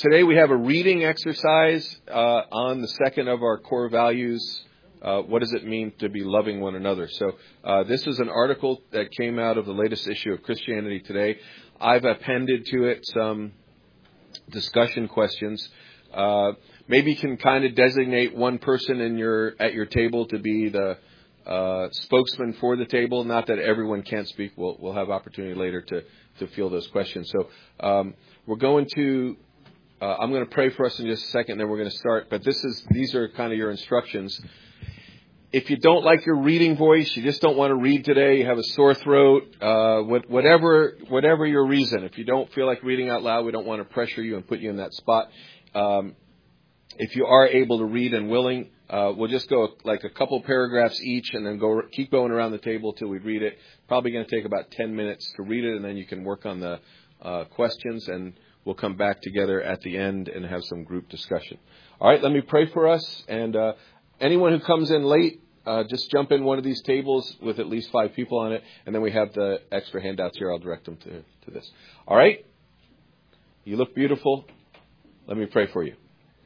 Today we have a reading exercise on the second of our core values. What does it mean to be loving one another? So this is an article that came out of the latest issue of Christianity Today. I've appended to it some discussion questions. Maybe you can kind of designate one person at your table to be the spokesman for the table. Not that everyone can't speak. We'll have opportunity later to field those questions. So we're going to. I'm going to pray for us in just a second, then we're going to start. But these are kind of your instructions. If you don't like your reading voice, you just don't want to read today, you have a sore throat, whatever your reason. If you don't feel like reading out loud, we don't want to pressure you and put you in that spot. If you are able to read and willing, we'll just go like a couple paragraphs each and then keep going around the table till we read it. Probably going to take about 10 minutes to read it, and then you can work on the questions, and we'll come back together at the end and have some group discussion. All right, let me pray for us. And anyone who comes in late, just jump in one of these tables with at least 5 people on it, and then we have the extra handouts here. I'll direct them to this. All right? You look beautiful. Let me pray for you.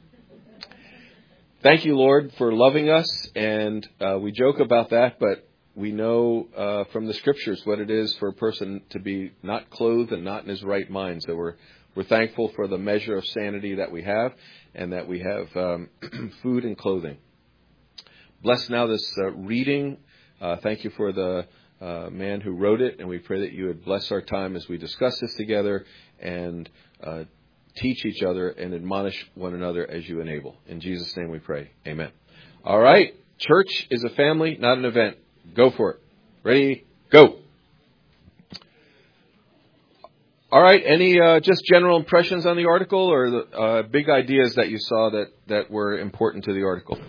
Thank you, Lord, for loving us, and we joke about that, but we know from the Scriptures what it is for a person to be not clothed and not in his right mind. So we're thankful for the measure of sanity that we have, and that we have food and clothing. Bless now this reading. Thank you for the man who wrote it, and we pray that you would bless our time as we discuss this together and teach each other and admonish one another as you enable. In Jesus' name we pray. Amen. All right. Church is a family, not an event. Go for it. Ready? Go. All right. Any just general impressions on the article, or the big ideas that you saw that were important to the article?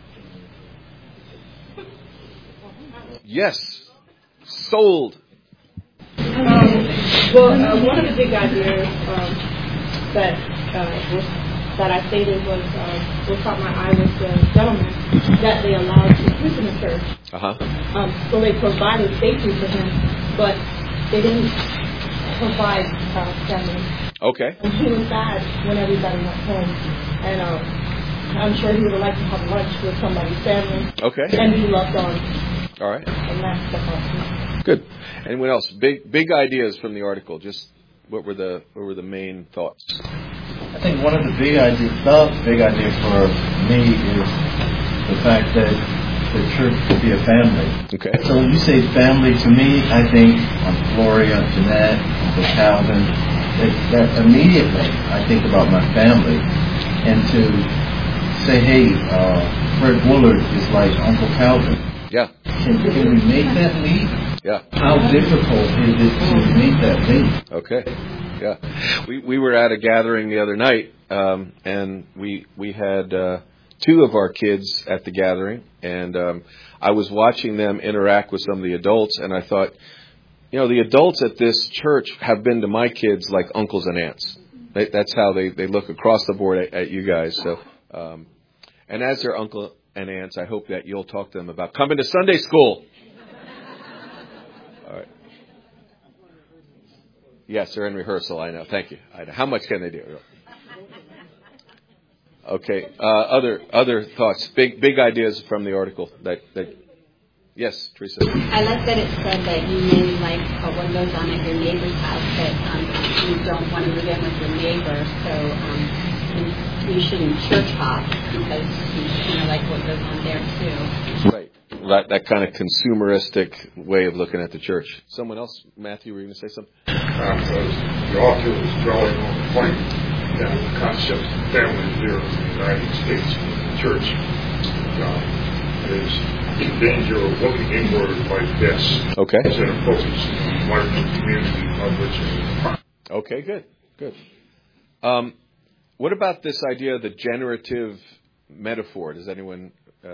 Yes. Sold. One of the big ideas that I stated was what caught my eye was the gentleman that they allowed to preach in the church. So they provided safety for him, but they didn't provide family. Okay. And he was sad when everybody went home. And I'm sure he would like to have lunch with somebody's family. Okay. And be loved on. All right. And that's the part. Good. Anyone else? Big ideas from the article. Just what were the main thoughts? I think one of the big ideas for me is the fact that the church could be a family. Okay. So when you say family, to me, I think on Gloria, Jeanette, Uncle Calvin. That immediately I think about my family, and to say, hey, Fred Woolard is like Uncle Calvin. Yeah. Can we make that leap? Yeah. How difficult is it to make that leap? Okay. Yeah. We were at a gathering the other night, and we had 2 of our kids at the gathering, and I was watching them interact with some of the adults, and I thought, the adults at this church have been to my kids like uncles and aunts. That's how they look across the board at you guys. So, and as their uncle and aunts, I hope that you'll talk to them about coming to Sunday school. All right. Yes, they're in rehearsal. I know. Thank you. I know. How much can they do? Okay. Other thoughts. Big ideas from the article. That. Yes, Teresa. I like that it said that you mainly like what goes on at your neighbor's house, but you don't want to move in with your neighbor, so you shouldn't church hop because you kind of like what goes on there too. Right. That kind of consumeristic way of looking at the church. Someone else? Matthew, were you going to say something? The author was drawing on the point that the concept of family here in the United States, the church, is in danger of looking inward like this. Okay. Instead of focusing on larger community of which is part. Okay, good. What about this idea of the generative metaphor? Does anyone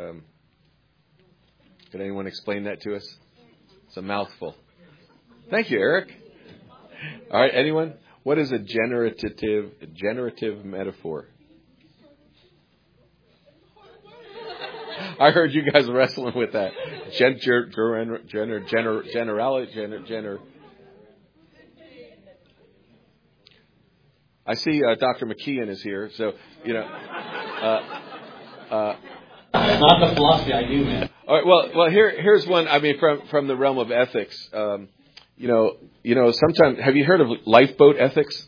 can anyone explain that to us? It's a mouthful. Thank you, Eric. All right, anyone? What is a generative metaphor? I heard you guys wrestling with that. I see Dr. McKeon is here, so, you know. Not the philosophy I do, man. All right, well, here's one. I mean, from the realm of ethics. You know, sometimes have you heard of lifeboat ethics?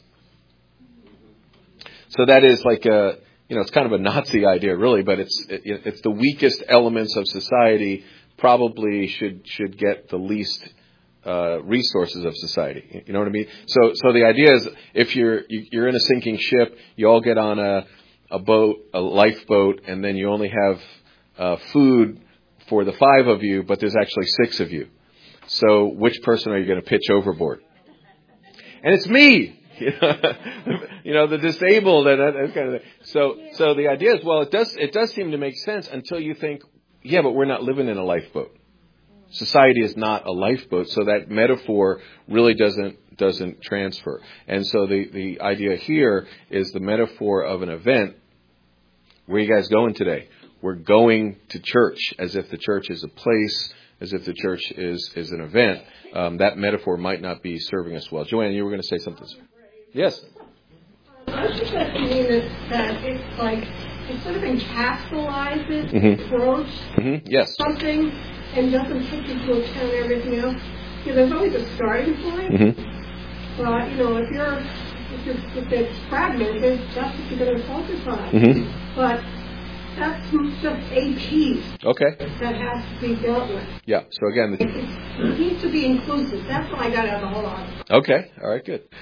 So that is like it's kind of a Nazi idea, really, but it's the weakest elements of society probably should get the least resources of society. You know what I mean? So the idea is, if you're in a sinking ship, you all get on a boat, a lifeboat, and then you only have food for the 5 of you, but there's actually 6 of you. So which person are you going to pitch overboard? And it's me. You know, the disabled and that kind of thing. So the idea is, well, it does seem to make sense until you think, yeah, but we're not living in a lifeboat. Society is not a lifeboat, so that metaphor really doesn't transfer. And so the idea here is the metaphor of an event. Where are you guys going today? We're going to church, as if the church is a place, as if the church is an event. That metaphor might not be serving us well. Joanne, you were going to say something. Yes. I think that means that it's like it sort of encapsulizes, approach yes. something, and doesn't take into account everything else. You know, there's always a starting point. But you know, if it's fragmented, that's what you're going to focus on. But that's just a piece. Okay. That has to be dealt with. Yeah. So again, it needs to be inclusive. That's what I got out of the whole article. Okay. All right. Good.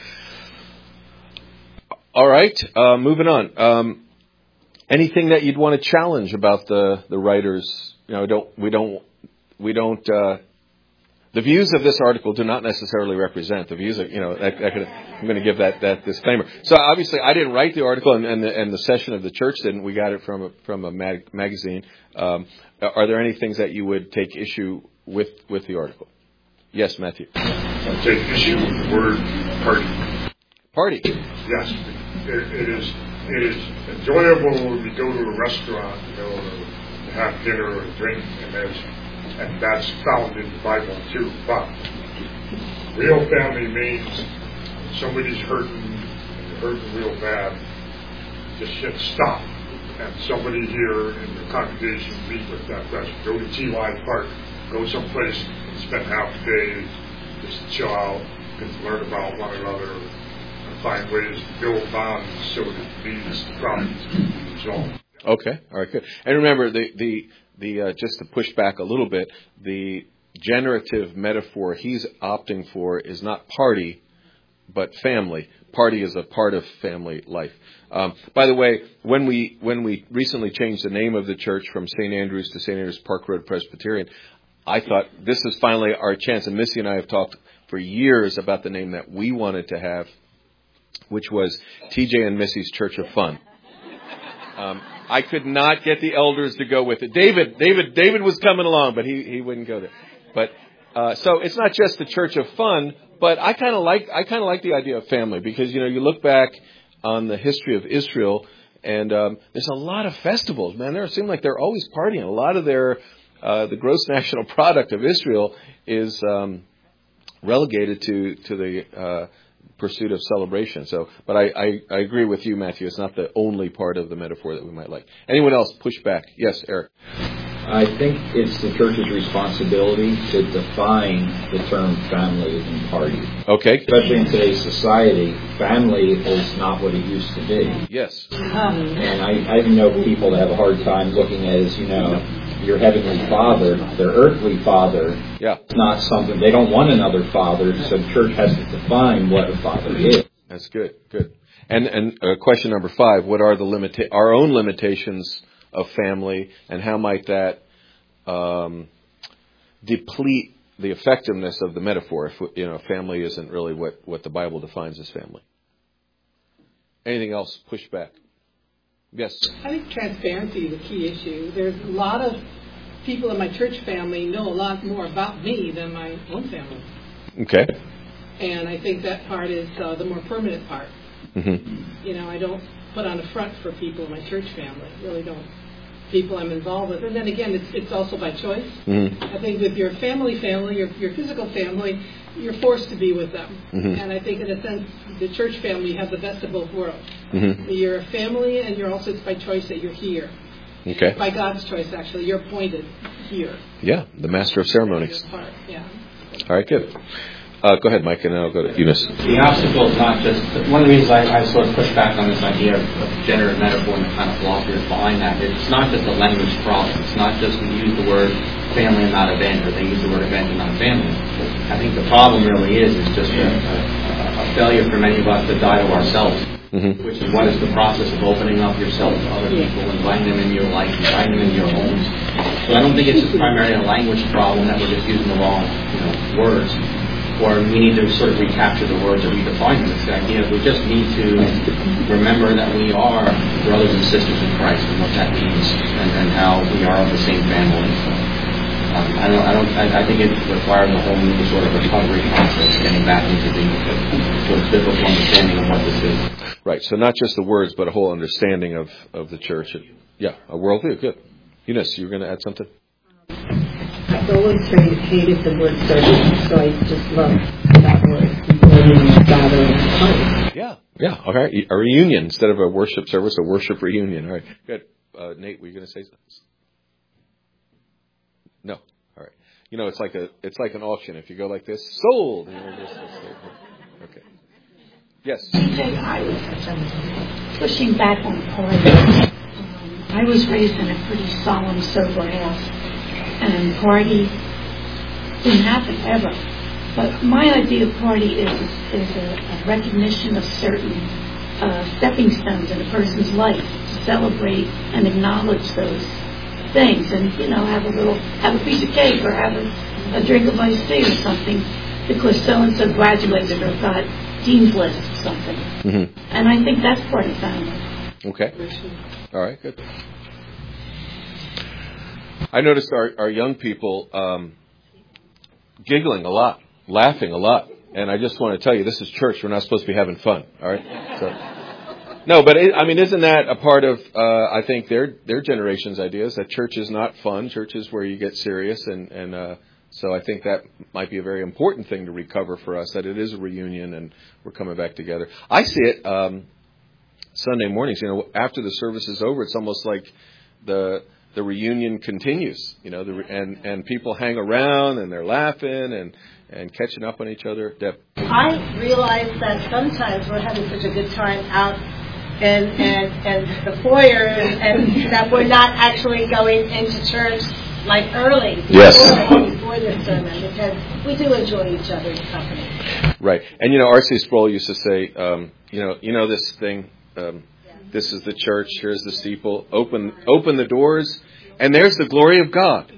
All right. Moving on. Anything that you'd want to challenge about the writers? You know, we don't. The views of this article do not necessarily represent the views of, you know, I'm going to give that disclaimer. So obviously I didn't write the article, and the session of the church didn't. We got it from a magazine. Are there any things that you would take issue with the article? Yes, Matthew. I take issue with the word party. Party? Yes. It is enjoyable when we go to a restaurant, you know, to have dinner or a drink, and that's found in the Bible too. But real family means somebody's hurting real bad. Just should stop, and somebody here in the congregation meet with that person. Go to T.Y. Park. Go someplace and spend half a day just chill out, and learn about one another, and find ways to build bonds so that these problems can be resolved. Okay, all right, good. And remember, the just to push back a little bit, the generative metaphor he's opting for is not party, but family. Party is a part of family life. By the way, when we recently changed the name of the church from St. Andrews to St. Andrews Park Road Presbyterian, I thought this is finally our chance. And Missy and I have talked for years about the name that we wanted to have, which was TJ and Missy's Church of Fun. I could not get the elders to go with it. David was coming along, but he wouldn't go there. But so it's not just the Church of Fun, but I kind of like the idea of family, because you know, you look back on the history of Israel, and there's a lot of festivals, man. It seems like they're always partying. A lot of their the gross national product of Israel is relegated to the pursuit of celebration. So, but I agree with you, Matthew. It's not the only part of the metaphor that we might like. Anyone else push back? Yes, Eric. I think it's the church's responsibility to define the term family and party. Okay. Especially in today's society, family is not what it used to be. Yes. And I know people that have a hard time looking at it as, you know, your heavenly father, their earthly father. Yeah. It's not something, they don't want another father, so the church has to define what a father is. That's good. Good. And question number 5, what are our own limitations of family, and how might that deplete the effectiveness of the metaphor if, you know, family isn't really what the Bible defines as family? Anything else? Push back. Yes. I think transparency is a key issue. There's a lot of people in my church family know a lot more about me than my own family. Okay. And I think that part is the more permanent part. Mm-hmm. You know, I don't put on a front for people in my church family. Really don't. people I'm involved with. And then again, it's also by choice. Mm-hmm. I think with your family, your physical family, you're forced to be with them. Mm-hmm. And I think in a sense, the church family, you have the best of both worlds. Mm-hmm. You're a family, and you're also, it's by choice that you're here. Okay. By God's choice, actually. You're appointed here. Yeah, the master of ceremonies. Yeah. All right, good. Go ahead, Mike, and then I'll go to Eunice. The obstacle is not just... One of the reasons I sort of push back on this idea of generative metaphor and the kind of philosophy that's behind that, it's not just a language problem. It's not just we use the word family and not event, or they use the word event and not family. I think the problem really is just a failure for many of us to die to ourselves, which is what is the process of opening up yourself to other people, inviting them in your life, inviting them in your homes. So I don't think it's just primarily a language problem that we're just using the wrong words. Or we need to sort of recapture the words or redefine them. It's the idea that we just need to remember that we are brothers and sisters in Christ and what that means, and how we are of the same family. I think it requires a whole new sort of recovery process, getting back into the sort of biblical understanding of what this is. Right. So not just the words, but a whole understanding of the church. Yeah, a worldview. Good. Eunice, you were going to add something? I've always hated the word service, so I just love that word. Yeah. Okay. A reunion instead of a worship service, a worship reunion. All right. Good. Nate, were you going to say something? No. All right. It's like an auction. If you go like this, sold. Okay. Yes. I was pushing back on party. I was raised in a pretty solemn, sober house. And party didn't happen ever. But my idea of party is a recognition of certain stepping stones in a person's life to celebrate and acknowledge those things, and have a piece of cake or have a drink of iced tea or something because so and so graduated or got dean's list or something. Mm-hmm. And I think that's part of family. Okay. All right. Good. I noticed our young people giggling a lot, laughing a lot, and I just want to tell you, this is church. We're not supposed to be having fun, all right? So, no, but isn't that a part of I think their generation's ideas that church is not fun? Church is where you get serious, and so I think that might be a very important thing to recover for us. That it is a reunion and we're coming back together. I see it Sunday mornings. After the service is over, it's almost like the reunion continues, and people hang around and they're laughing and catching up on each other. Deb. I realize that sometimes we're having such a good time out and the foyer, and that we're not actually going into church like early before the sermon, because we do enjoy each other's company. Right, and R.C. Sproul used to say, this thing. This is the church. Here's the steeple. Open the doors, and there's the glory of God.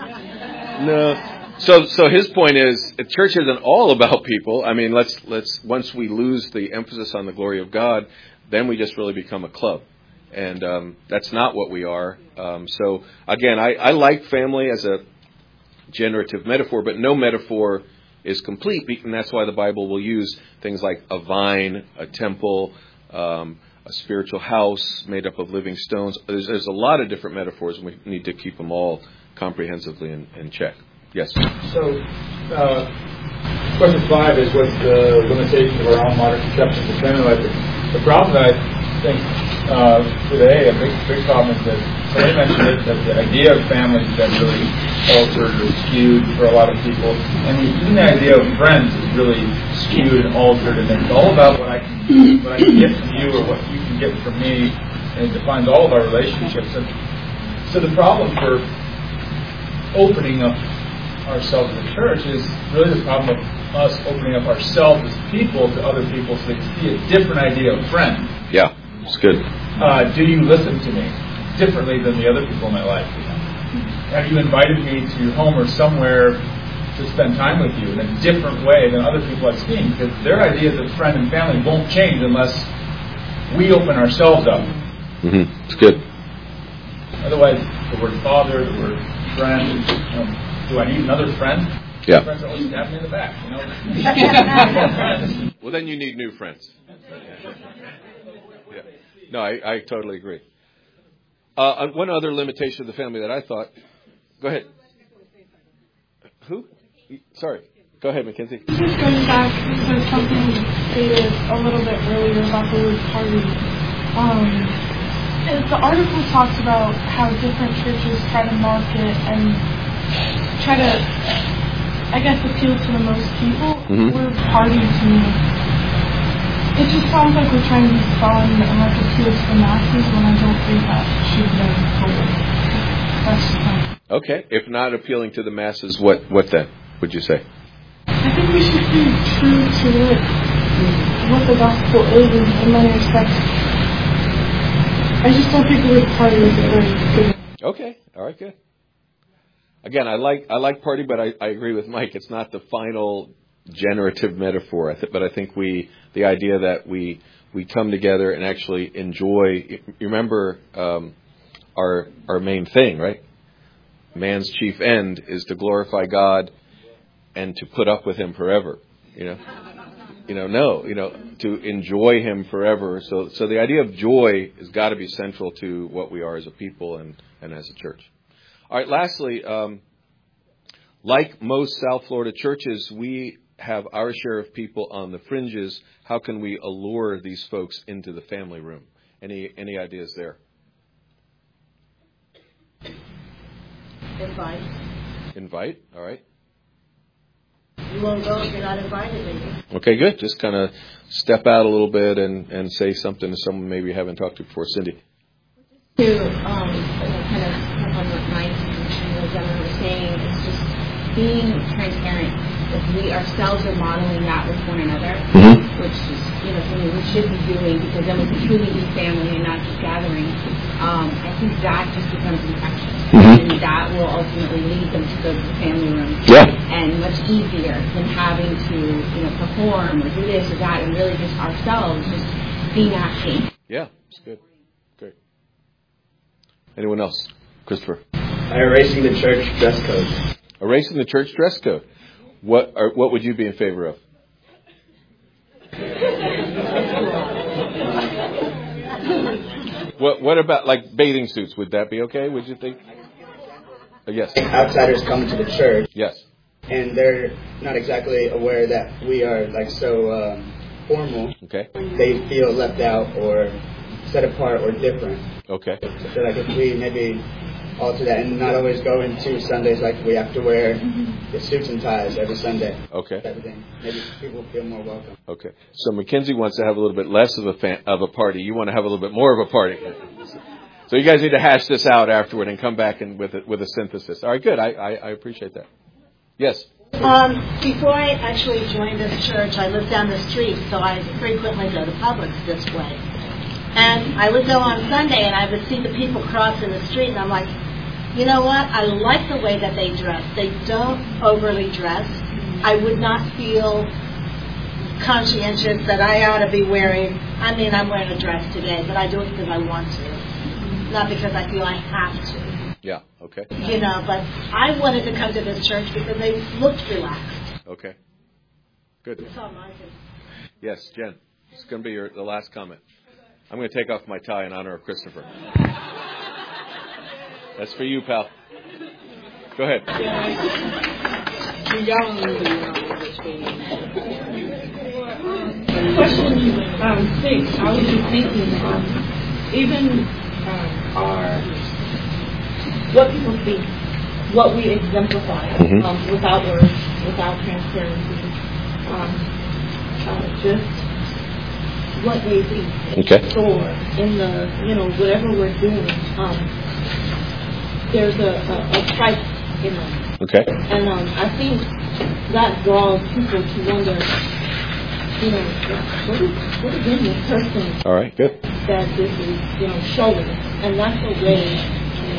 No. So his point is, church isn't all about people. I mean, let's once we lose the emphasis on the glory of God, then we just really become a club, and that's not what we are. So again, I like family as a generative metaphor, but no metaphor is complete, and that's why the Bible will use things like a vine, a temple. A spiritual house made up of living stones. There's a lot of different metaphors, and we need to keep them all comprehensively in check. Yes? So, question 5 is what's the limitation of our own modern conceptions of family life? The problem that I think today, a big problem is that somebody mentioned it, that the idea of family has been really altered or skewed for a lot of people. And even the idea of friends is really skewed and altered, and it's all about what I can get from you or what you can get from me, and it defines all of our relationships. And so the problem for opening up ourselves as a church is really the problem of us opening up ourselves as people to other people so they can see a different idea of friend. Yeah, it's good. Do you listen to me differently than the other people in my life? Have you invited me to your home or somewhere to spend time with you in a different way than other people I've seen? Because their ideas of friend and family won't change unless we open ourselves up. Mm-hmm. It's good. Otherwise, the word father, the word friend, do I need another friend? Yeah. Friends always stab me in the back, Well, then you need new friends. Yeah. No, I totally agree. One other limitation of the family that I thought. Go ahead. Who? Sorry. Go ahead, Mackenzie. Just going back to something stated a little bit earlier about the word party. The article talks about how different churches try to market and try to, I guess, appeal to the most people. Mm-hmm. We're party to me. It just sounds like we're trying to be fun and like appeal to the masses when I don't think that should be told. That's just fine. Okay. If not appealing to the masses, what then would you say? I think we should be true to it, what the gospel is in many respects. I just don't think the word party is very good. Okay. All right, good. Again, I like party, but I agree with Mike. It's not the final generative metaphor. But I think the idea that we come together and actually enjoy. You remember our main thing, right? Man's chief end is to glorify God and to put up with Him forever. To enjoy Him forever. So the idea of joy has got to be central to what we are as a people and as a church. All right. Lastly, like most South Florida churches, we have our share of people on the fringes. How can we allure these folks into the family room? Any ideas there? Invite. All right. You won't go if you're not invited, maybe. Okay, good. Just kind of step out a little bit and say something to someone maybe you haven't talked to before. Cindy. To kind of step on what Mike and the gentleman were saying, it's just being transparent. If we ourselves are modeling that with one another, which is something we should be doing, because then we can truly be family and not just gathering. I think that just becomes infectious. And that will ultimately lead them to go to the family room. Yeah. And much easier than having to, perform or do this or that, and really just ourselves just being acting. Yeah, it's good. Great. Anyone else? Christopher. Erasing the church dress code. Erasing the church dress code. What would you be in favor of? What about like bathing suits? Would that be okay? Would you think? Yes. Outsiders come to the church. Yes. And they're not exactly aware that we are so formal. Okay. They feel left out or set apart or different. Okay. So if we maybe alter that and not always go into Sundays like we have to wear the suits and ties every Sunday. Okay. Everything. Maybe people feel more welcome. Okay. So Mackenzie wants to have a little bit less of a party. You want to have a little bit more of a party. So you guys need to hash this out afterward and come back with a synthesis. All right, good. I appreciate that. Yes. Before I actually joined this church, I lived down the street, so I frequently go to Publix this way. And I would go on Sunday, and I would see the people crossing the street, and I'm like, you know what? I like the way that they dress. They don't overly dress. I would not feel conscientious that I ought to be wearing. I mean, I'm wearing a dress today, but I do it because I want to, not because I feel I have to. Yeah. Okay. But I wanted to come to this church because they looked relaxed. Okay. Good. That's all I think. Yes, Jen. It's going to be the last comment. I'm going to take off my tie in honor of Christopher. That's for you, pal. Go ahead. Question 6, I was just thinking, even what people see, what we exemplify, without words, without transparency, just what they see in the store, in the, whatever we're doing. There's a price in them. Okay. And I think that draws people to wonder, what is in this person? All right, good. That this is, showing. And that's a way,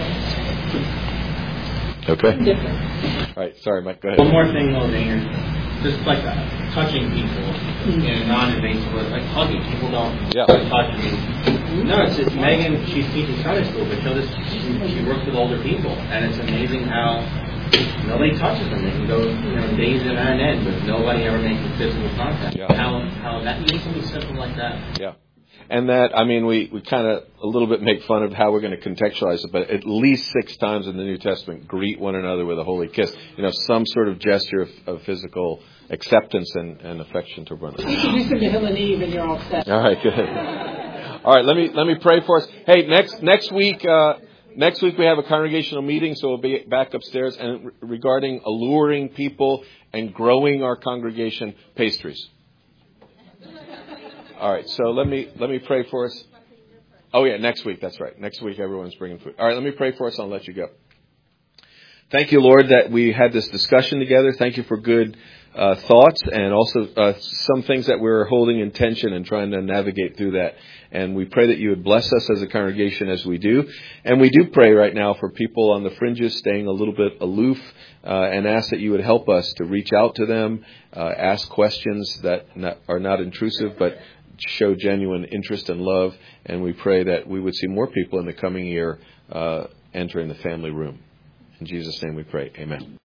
Okay. different. All right, sorry, Mike, go ahead. One more thing, though, Danger. Just like touching people in a non-invasive way, like hugging. People don't touch me. No, it's just Megan, she's teaching Sunday school, but she works with older people, and it's amazing how nobody touches them. They can go days at an end, but nobody ever makes physical contact. Yeah. How that even something simple like that. Yeah. And that, I mean, we kind of a little bit make fun of how we're going to contextualize it, but at least 6 times in the New Testament, greet one another with a holy kiss. Some sort of gesture of physical acceptance and affection to one another. Introduce them to Hill and Eve and you're all set. All right, good. All right, let me pray for us. Hey, next week we have a congregational meeting, so we'll be back upstairs. And regarding alluring people and growing our congregation, pastries. All right, so let me pray for us. Oh yeah, next week. That's right. Next week everyone's bringing food. All right, let me pray for us. I'll let you go. Thank you, Lord, that we had this discussion together. Thank you for good thoughts and also some things that we're holding in tension and trying to navigate through that. And we pray that you would bless us as a congregation as we do. And we do pray right now for people on the fringes staying a little bit aloof and ask that you would help us to reach out to them, ask questions that are not intrusive but show genuine interest and love. And we pray that we would see more people in the coming year entering the family room. In Jesus' name we pray. Amen.